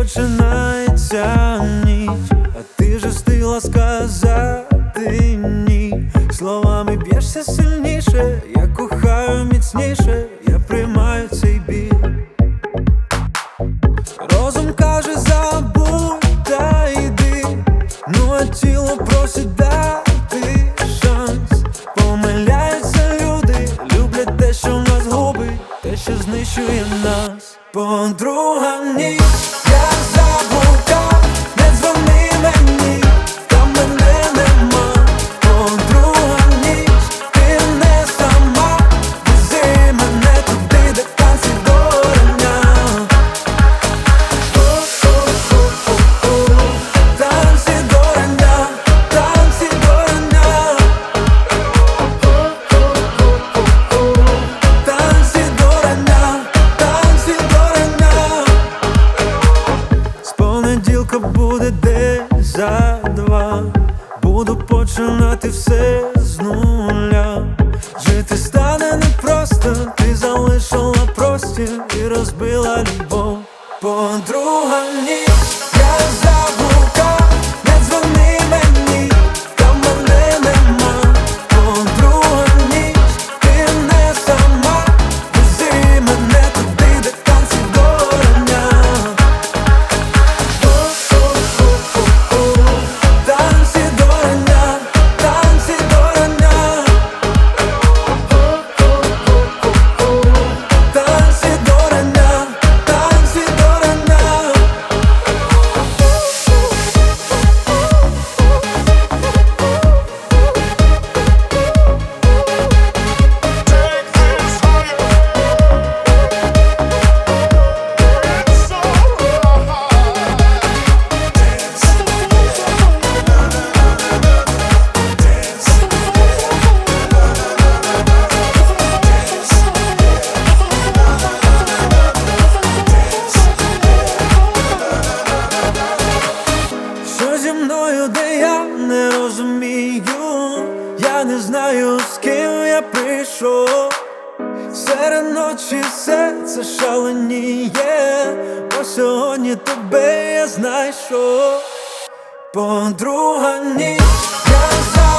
починається ніч, а ти же встигла сказати ні. Словами б'єшся сильніше, я кохаю міцніше, я приймаю цей біль. Розум каже забудь та йди, ну а тіло просить дати шанс. Помиляються люди, люблять те, що нас губить, те, що знищує нас. Подруга, ніч, я заблукав, не дзвони мені, там мене нема. Подруга, ніч, ти не сама, вези мене туди, де танці до рання. Танці до рання, танці до рання. Танці до рання, танці до рання. З понеділка буде десь за два, буду починати все з нуля. Жити стане непросто, ти залишила простір і розбила любов. Подруга, ніч, я заблукав, не дзвони мені, там мене нема. Подруга, ніч, ти не сама, вези мене туди, де танці до рання. Танці до рання, танці до рання. Танці до рання, танці до рання. Що зі мною, де я не розумію, я не знаю, з ким я прийшов. Серед ночі серце шаленіє, бо сьогодні тебе я знайшов. Подруга, ніч, я